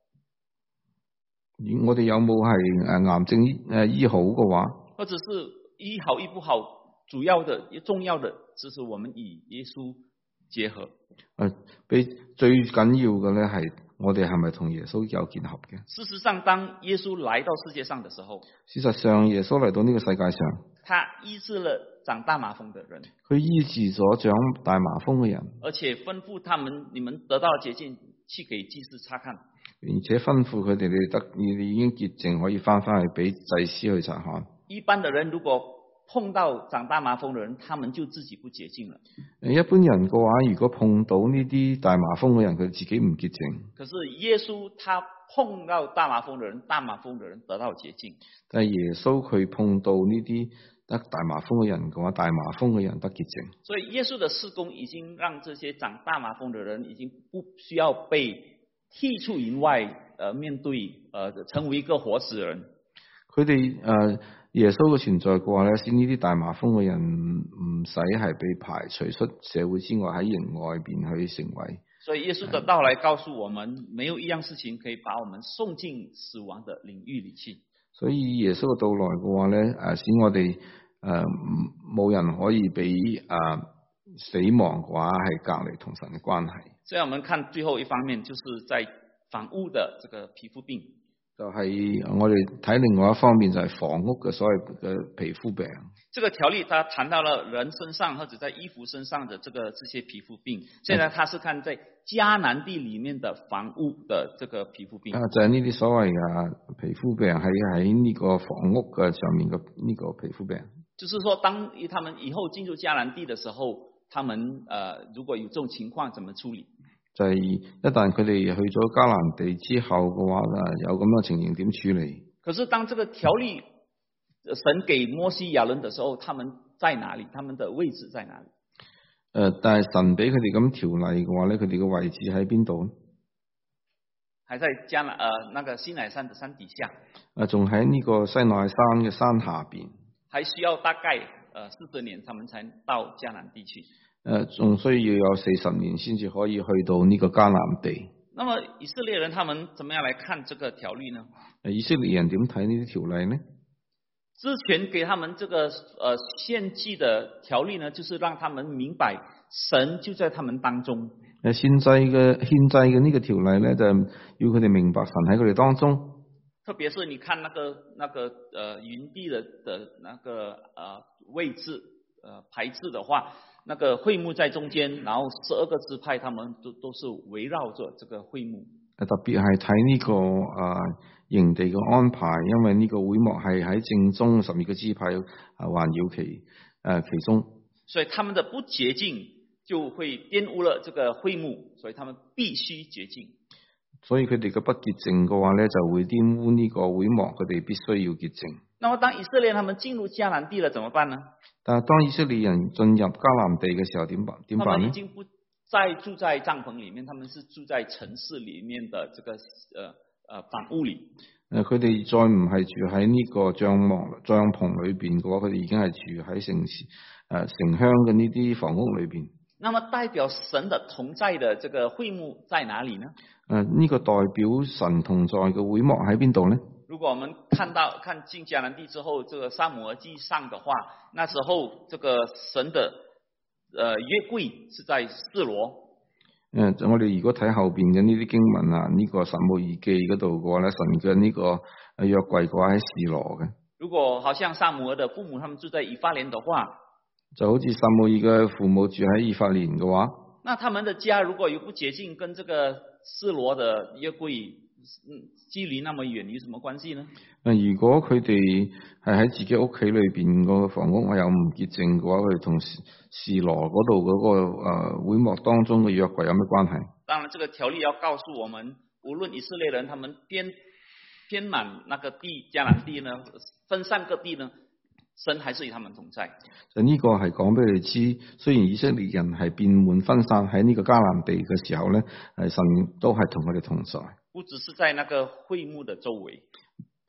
我哋有冇係誒癌症誒醫好嘅話？ 或者是醫好醫不好，主要的重要的就是我們與耶穌結合。 誒，比最緊要嘅咧係我哋係咪同耶穌有結合嘅？ 事實上，當耶穌來到世界上的時候， 事實上耶穌嚟到呢個世界上， 他醫治了長大麻風的人， 佢醫治咗長大麻風嘅人， 而且吩咐他們：你們得到潔淨，去給祭司查看。 而且吩咐佢哋，你得你哋已經潔淨，可以翻翻去俾祭司去查看。 一般的人如果碰到長大麻風的人，他們就自己不潔淨了。 一般人嘅話，如果碰到呢啲大麻風嘅人，佢自己唔潔淨。 可是耶穌他碰到大麻風的人，大麻風的人得到潔淨。 但係耶穌佢碰到呢啲得大麻風嘅人嘅話，大麻風嘅人得潔淨。 所以耶穌的事工已經讓這些長大麻風的人已經不需要被剔出營外，呃，面對呃成為一個活死人。佢哋誒。耶穌嘅存在嘅話咧，使呢啲大麻風嘅人唔使係被排除出社會之外，喺營外邊去成為。 所以耶穌的到來告訴我們，沒有一樣事情可以把我們送進死亡的領域裏去。 所以耶穌嘅到來嘅話咧，誒使我哋誒冇人可以俾誒、呃、死亡嘅話係隔離同神嘅關係。 所以我們看最後一方面，就是在房屋的這個皮膚病。 就係我哋睇另外一方面，就係房屋嘅所謂嘅皮膚病。 這個條例，它談到了人身上或者在衣服身上的這個這些皮膚病。現在它是看在迦南地裡面的房屋的這個皮膚病。啊， 就係呢啲所謂嘅皮膚病，喺喺呢個房屋嘅上面嘅呢個皮膚病。 就是說，當他們以後進入迦南地的時候，他們呃如果有這種情況，怎麼處理？ 就係一旦佢哋去咗迦南地之後嘅話，誒有咁嘅情形點處理？ 可是當這個條例神給摩西亞倫的時候，他們在哪裡？他們的位置在哪裡？誒、 呃，但係神俾佢哋咁條例嘅話咧，佢哋嘅位置喺邊度咧？ 還在迦南誒，那個西乃山的山底下。 誒，仲喺呢個西乃山嘅山下邊。 還需要大概誒四十年，他們才到迦南地去。 誒，仲需要有四十年先至可以去到呢個迦南地。 那麼以色列人他們怎麼樣來看這個條例呢？ 誒，以色列人點睇呢啲條例呢？ 之前給他們這個誒獻祭的條例呢，就是讓他們明白神就在他們當中。 誒，獻祭嘅獻祭嘅呢個條例咧，就要佢哋明白神喺佢哋當中。 特別是你看那個那個誒雲地的的那個誒位置誒排置的話。那個會幕在中間，然後十二個支派，他們都都是圍繞着這個會幕。 特別係睇呢個啊營地嘅安排，因為呢個會幕係喺正中，十二個支派啊環繞其誒、啊、其中。 所以他們的不潔淨就會玷污了這個會幕，所以他們必須潔淨。 所以佢哋嘅不潔淨嘅話咧，就會玷污呢個會幕，佢哋必須要潔淨。 那麼當以色列他們進入迦南地了，怎麼辦呢？ 但係當以色列人進入迦南地嘅時候，點辦？點辦呢？ 他們已經不再住在帳篷裡面，他們是住在城市裡面的這個呃呃房屋裡。 誒，佢哋再唔係住喺呢個帳幕帳篷裏邊嘅話，佢哋已經係住喺城市誒、呃、城鄉嘅呢啲房屋裏邊。 那麼代表神的同在的這個會幕在哪裡呢？誒、 呃，呢、這個代表神同在嘅會幕喺邊度呢？ 如果我們看到看進迦南地之後，這個撒母耳記上的話，那時候這個神的，呃約櫃是在示羅。 誒，我哋如果睇後邊嘅呢啲經文啊，呢、這個撒母耳記嗰度嘅話咧，神嘅呢個誒約櫃嘅話喺示羅嘅。 如果好像撒母耳的父母他們住在以法蓮的話， 就好似撒母耳嘅父母住喺以法蓮嘅話， 那他們的家如果有不潔淨，跟這個示羅的約櫃，嗯，距離那麼遠，有什麼關係呢？ 誒，如果佢哋係喺自己屋企裏邊個房屋，我有唔潔淨嘅話，佢哋同示羅嗰度嗰個誒、呃、會幕當中嘅約櫃有咩關係？當然， 這個條例要告訴我們，無論以色列人他們遍遍滿那個地迦南地呢，分散各地呢，神還是與他們同在。 就呢個係講俾你知，雖然以色列人係遍滿分散喺呢個迦南地嘅時候咧，係神都係同佢哋同在。 不只是在那個會幕的周圍，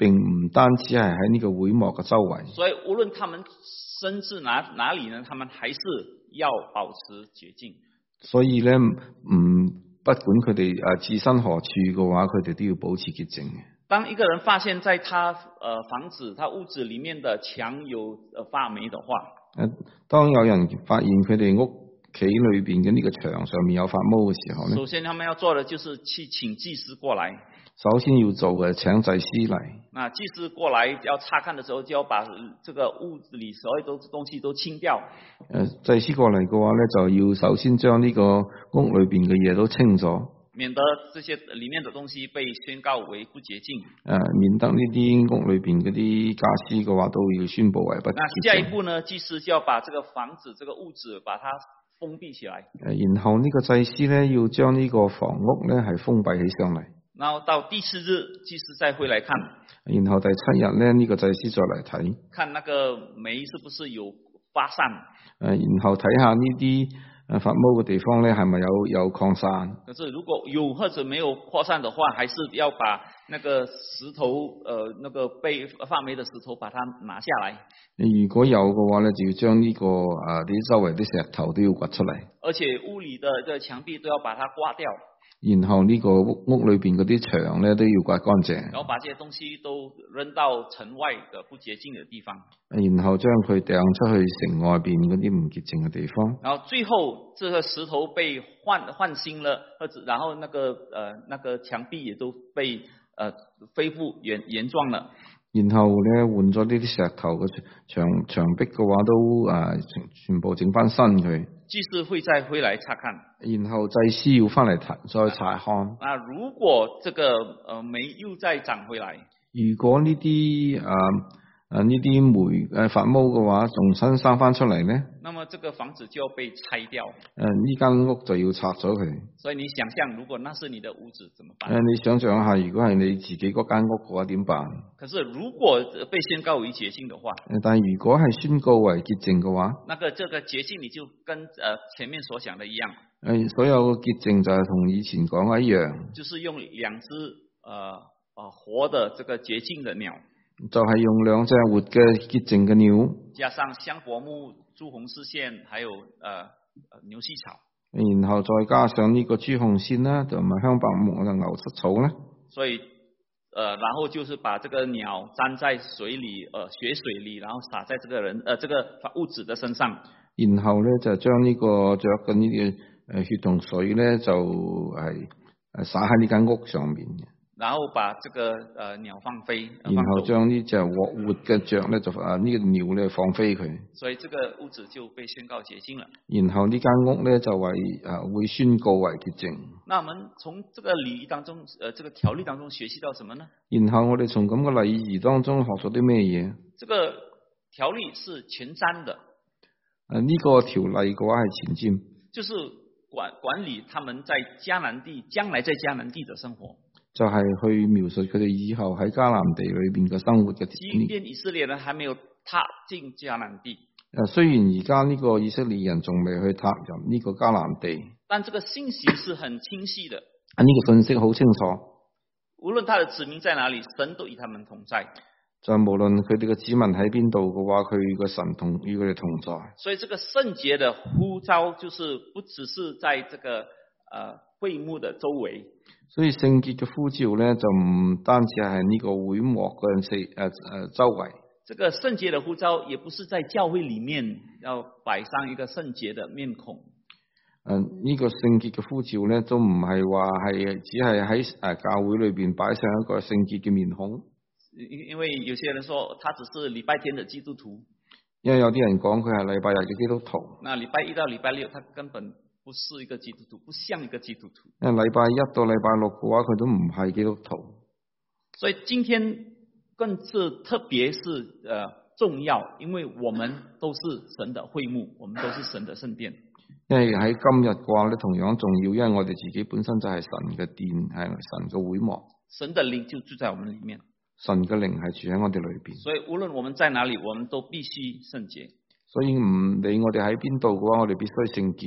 並唔單止係喺呢個會幕嘅周圍。 所以無論他們身至哪哪裡呢，他們還是要保持潔淨。 所以咧，唔不管佢哋誒置身何處嘅話，佢哋都要保持潔淨嘅。 當一個人發現在他呃房子、他屋子裡面的牆有呃發霉的話， 誒，當有人發現佢哋屋企裏邊嘅呢個牆上面有發毛嘅時候咧， 首先他們要做的就是去請祭司過來。 首先要做嘅請祭司嚟。 那祭司過來要查看的時候，就要把這個屋子裡所有的東西都清掉。 誒，祭司過嚟嘅話咧，就要首先將呢個屋裏邊嘅嘢都清咗， 免得這些裡面的東西被宣告為不潔淨。 誒，免得呢啲屋裏邊嗰啲家私嘅話都要宣布為不潔淨。 那下一步呢，祭司就要把這個房子、這個屋子把它封閉起來。 誒，然後呢個祭司咧要將呢個房屋咧係封閉起上嚟。 然後到第四日，祭司再回來看。 然後第七日咧，呢、這個祭司再嚟睇， 看那個霉是不是有發散。 誒，然後睇下呢啲誒發毛嘅地方咧係咪有有擴散。 可是如果有或者沒有擴散的話，還是要把那個石頭，呃，那個被發霉的石頭把它拿下來。 如果有嘅話咧，就要將呢、這個誒啲、啊、周圍啲石頭都要掘出嚟。 而且屋裏的這個牆壁都要把它刮掉。 然後呢個屋屋裏邊嗰啲牆咧都要刮乾淨， 然後把這些東西都扔到城外的不潔淨的地方， 然後將佢掟出去城外邊嗰啲唔潔淨嘅地方。 然後最後這個石頭被換換新了，或者然後那個呃那個牆壁也都被呃恢復原原狀了。 然後咧換咗呢啲石頭嘅牆牆壁嘅話都誒、呃、全部整翻新佢。 祭司會再回來查看， 然後祭司要翻嚟再查看。 那如果這個呃霉又再長回來， 如果呢啲誒誒呢啲霉誒發毛嘅話，重新生翻出嚟咧， 那麼這個房子就要被拆掉。 誒呢間屋就要拆咗佢。 所以你想象，如果那是你的屋子，怎麼辦？ 誒、呃、你想象下，如果係你自己嗰間屋嘅話，點辦？ 可是如果被宣告為潔淨的話， 誒但係如果係宣告為潔淨嘅話， 那個這個潔淨你就跟呃前面所講的一樣。誒、 呃、所有潔淨就係同以前講嘅一樣。 就是用兩隻呃呃活的這個潔淨的鳥。 就係、是、用兩隻活嘅潔淨嘅鳥， 加上香柏木、朱紅絲線，還有呃牛膝草， 然後再加上呢個朱紅線啦，同埋香柏木嘅牛膝草咧。 所以，呃，然後就是把這個鳥粘在水裏，呃，血水裏，然後灑在這個人，呃，這個物質的身上。 然後咧就將呢、這個着緊呢啲誒血同水咧，就係誒灑喺呢間屋上面嘅。 然後把這個呃鳥放飛， 然後將呢隻活活嘅雀咧就啊呢、這個鳥咧放飛佢， 所以這個屋子就被宣告潔淨了。 然後呢間屋咧就為誒會宣告為潔淨。 那我們從這個禮儀當中，呃，這個條例當中學習到什麼呢？ 然後我哋從咁嘅禮儀當中學咗啲咩嘢？ 這個條例是前瞻的。 誒、這、呢個條例嘅話係前瞻， 就是管管理他們在迦南地將來在迦南地的生活。 就係、是、去描述佢哋以後喺迦南地裏邊嘅生活嘅。 即便以色列人還沒有踏進迦南地， 誒，雖然而家呢個以色列人仲未去踏入呢個迦南地， 但這個信息是很清晰的。 啊，呢個信息好清楚。 無論他的子民在哪裏，神都與他們同在。 就無論佢哋嘅子民喺邊度嘅話，佢個神同與佢哋同在。 所以這個聖潔的呼召，就是不只是在這個呃會幕的周圍。所以聖潔嘅呼召咧，就唔單止係呢個會幕嘅四誒誒周圍。這個聖潔的呼召，也不是在教會裏面要擺上一個聖潔的面孔。誒，呢個聖潔嘅呼召咧，都唔係話係只係喺誒教會裏邊擺上一個聖潔嘅面孔。因因為有些人說，他只是禮拜天的基督徒。因為有啲人講佢係禮拜日嘅基督徒。那禮拜一到禮拜六，他根本不是一個基督徒，不像一個基督徒。因為禮拜一到禮拜六嘅話，佢都唔係基督徒。所以今天更是特別是呃重要，因為我們都是神的會幕，我們都是神的聖殿。因為喺今日嘅話咧，同樣重要，因為我哋自己本身就係神嘅殿，係神嘅會幕。神的靈就住在我們裏面。神嘅靈係住喺我哋裏邊。所以無論我們在哪裏，我們都必須聖潔。所以唔理我哋喺邊度嘅話，我哋必須聖潔。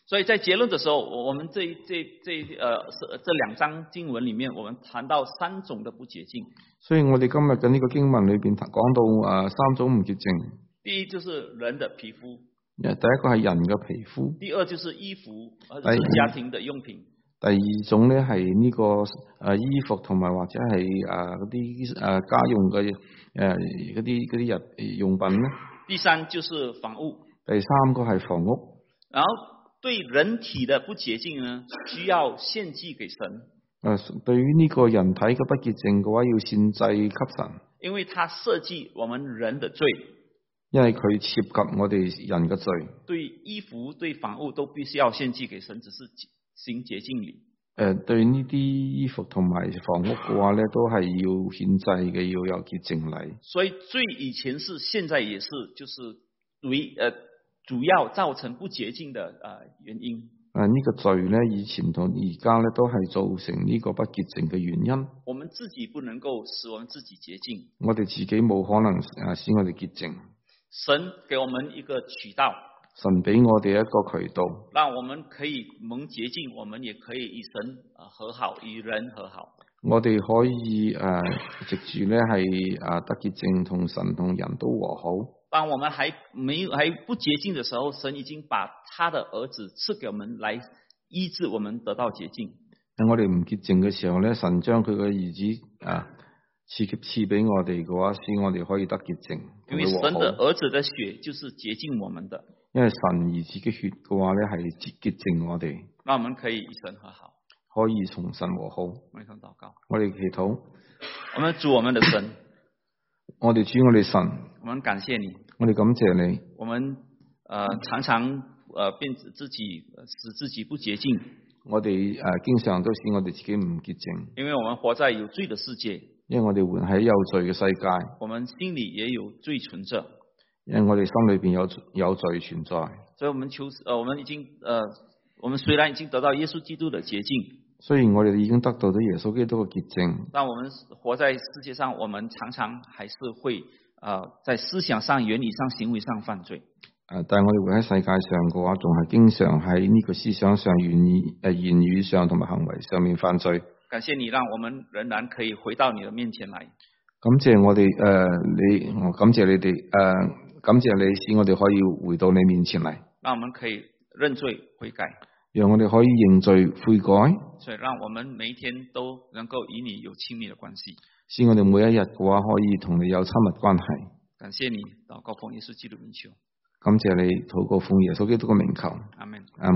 所以在結論的時候，我們這這這呃這兩章經文裡面，我們談到三種的不潔淨。 所以我哋今日嘅呢個經文裏邊講到誒、呃、三種唔潔淨。 第一就是人的皮膚。 第一個係人嘅皮膚。 第二就是衣服，或者是家庭的用品。 第二種咧係呢個誒、呃、衣服同埋或者係誒嗰啲誒家用嘅誒嗰啲嗰啲日用品咧。 第三就是房屋。 第三個係房屋。 然後對人體的不潔淨呢，需要獻祭給神。誒、 呃，對於呢個人體嘅不潔淨嘅話，要獻祭給神。因為它涉及我們人的罪。 因為佢涉及我哋人嘅罪。 對衣服、對房屋都必須要獻祭給神，只是行潔淨禮。誒、 呃，對呢啲衣服同埋房屋嘅話咧，都係要獻祭嘅，要有潔淨禮。 所以罪以前是，現在也是，就是為誒。呃主要造成不潔淨的呃原因。誒、 啊，呢、這個罪咧，以前同而家咧都係造成呢個不潔淨嘅原因。 我們自己不能夠使我們自己潔淨。 我哋自己冇可能誒使我哋潔淨。 神給我們一個渠道。 神俾我哋一個渠道， 讓我們可以蒙潔淨，我們也可以與神和好，與人和好。 我哋可以誒、呃、藉住咧係誒得潔淨，同神同人都和好。 當我們還沒有還不潔淨的時候，神已經把他的兒子賜給我們，來醫治我們得到潔淨。 喺我哋唔潔淨嘅時候咧，神將佢嘅兒子啊賜給賜俾我哋嘅話，使我哋可以得潔淨。 因為神的兒子的血就是潔淨我們的。因為神兒子嘅血嘅話咧係潔潔淨我哋。 那我們可以與神和好， 可以從神和好。 我哋禱告， 我哋祈禱， 我們主我們的神。 我哋主我哋神， 我們感謝你， 我哋感謝你。 我們呃常常呃變自己使自己不潔淨， 我哋誒、呃、經常都使我哋自己唔潔淨， 因為我們活在有罪的世界， 因為我哋活喺有罪嘅世界， 我們心裏也有罪存着， 因為我哋心裏邊有有罪存在， 所以我們求呃我們已經呃我們雖然已經得到耶穌基督的潔淨。 雖然我哋已經得到咗耶穌基督嘅潔淨， 但我們活在世界上，我們常常還是會，呃，在思想上、言語上、行為上犯罪。 誒，但係我哋活喺世界上嘅話，仲係經常喺呢個思想上、言語誒言語上同埋行為上面犯罪。 感謝你，讓我們仍然可以回到你的面前來。 感謝我哋誒、呃，你，我感謝你哋誒、呃，感謝你使我哋可以回到你面前嚟。 讓我們可以認罪悔改。 讓我哋可以認罪悔改， 所以讓我們每一天都能夠與你有親密的關係。 使我哋每一日嘅話可以同你有親密關係。 感謝你，禱告奉耶穌基督名求。 感謝你，禱告奉耶穌基督嘅名求。 阿門。 阿門。